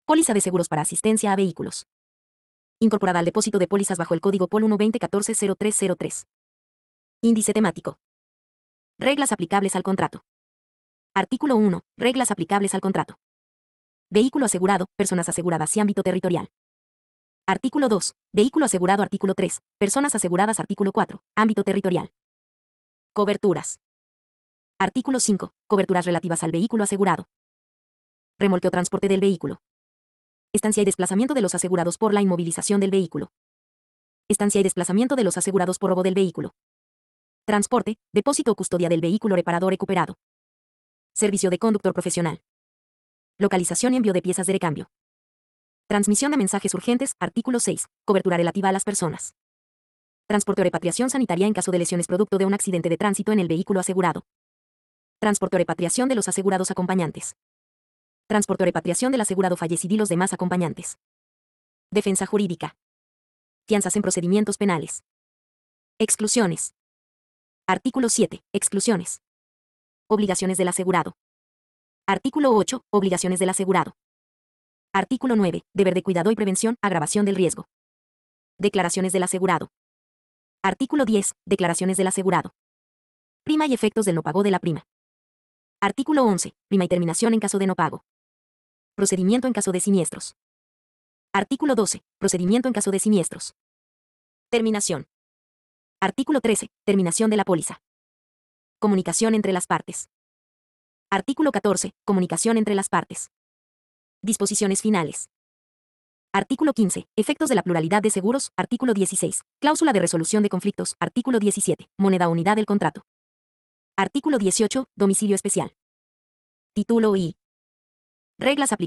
Póliza de seguros para asistencia a vehículos. Incorporada al depósito de pólizas bajo el código POL 120140303. Índice temático. Reglas aplicables al contrato. Artículo 1. Reglas aplicables al contrato. Vehículo asegurado, personas aseguradas y ámbito territorial. Artículo 2. Vehículo asegurado. Artículo 3. Personas aseguradas. Artículo 4. Ámbito territorial. Coberturas. Artículo 5. Coberturas relativas al vehículo asegurado. Remolque o transporte del vehículo. Estancia y desplazamiento de los asegurados por la inmovilización del vehículo. Estancia y desplazamiento de los asegurados por robo del vehículo. Transporte, depósito o custodia del vehículo reparado o recuperado. Servicio de conductor profesional. Localización y envío de piezas de recambio. Transmisión de mensajes urgentes. Artículo 6. Cobertura relativa a las personas. Transporte o repatriación sanitaria en caso de lesiones producto de un accidente de tránsito en el vehículo asegurado. Transporte o repatriación de los asegurados acompañantes. Transporte o repatriación del asegurado fallecido y los demás acompañantes. Defensa jurídica. Fianzas en procedimientos penales. Exclusiones. Artículo 7. Exclusiones. Obligaciones del asegurado. Artículo 8. Obligaciones del asegurado. Artículo 9. Deber de cuidado y prevención, agravación del riesgo. Declaraciones del asegurado. Artículo 10. Declaraciones del asegurado. Prima y efectos del no pago de la prima. Artículo 11. Prima y terminación en caso de no pago. Procedimiento en caso de siniestros. Artículo 12. Procedimiento en caso de siniestros. Terminación. Artículo 13. Terminación de la póliza. Comunicación entre las partes. Artículo 14. Comunicación entre las partes. Disposiciones finales. Artículo 15. Efectos de la pluralidad de seguros. Artículo 16. Cláusula de resolución de conflictos. Artículo 17. Moneda o unidad del contrato. Artículo 18. Domicilio especial. Título I. Reglas aplicables.